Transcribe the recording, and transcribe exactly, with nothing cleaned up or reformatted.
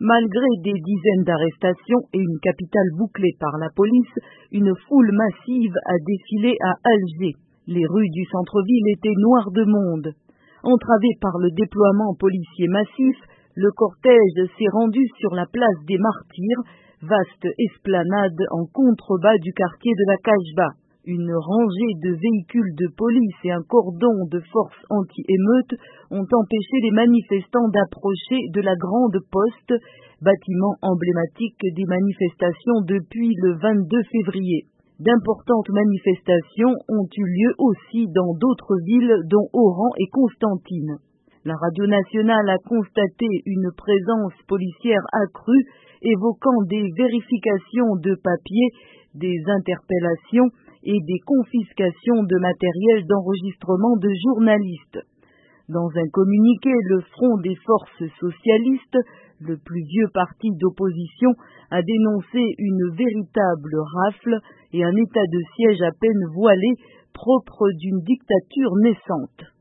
Malgré des dizaines d'arrestations et une capitale bouclée par la police, une foule massive a défilé à Alger. Les rues du centre-ville étaient noires de monde. Entravé par le déploiement policier massif, le cortège s'est rendu sur la place des Martyrs, vaste esplanade en contrebas du quartier de la Kasbah. Une rangée de véhicules de police et un cordon de forces anti-émeutes ont empêché les manifestants d'approcher de la Grande Poste, bâtiment emblématique des manifestations depuis le vingt-deux février. D'importantes manifestations ont eu lieu aussi dans d'autres villes dont Oran et Constantine. La radio nationale a constaté une présence policière accrue, évoquant des vérifications de papiers, des interpellations et des confiscations de matériel d'enregistrement de journalistes. Dans un communiqué, le Front des forces socialistes, le plus vieux parti d'opposition, a dénoncé une véritable rafle et un état de siège à peine voilé, propre d'une dictature naissante.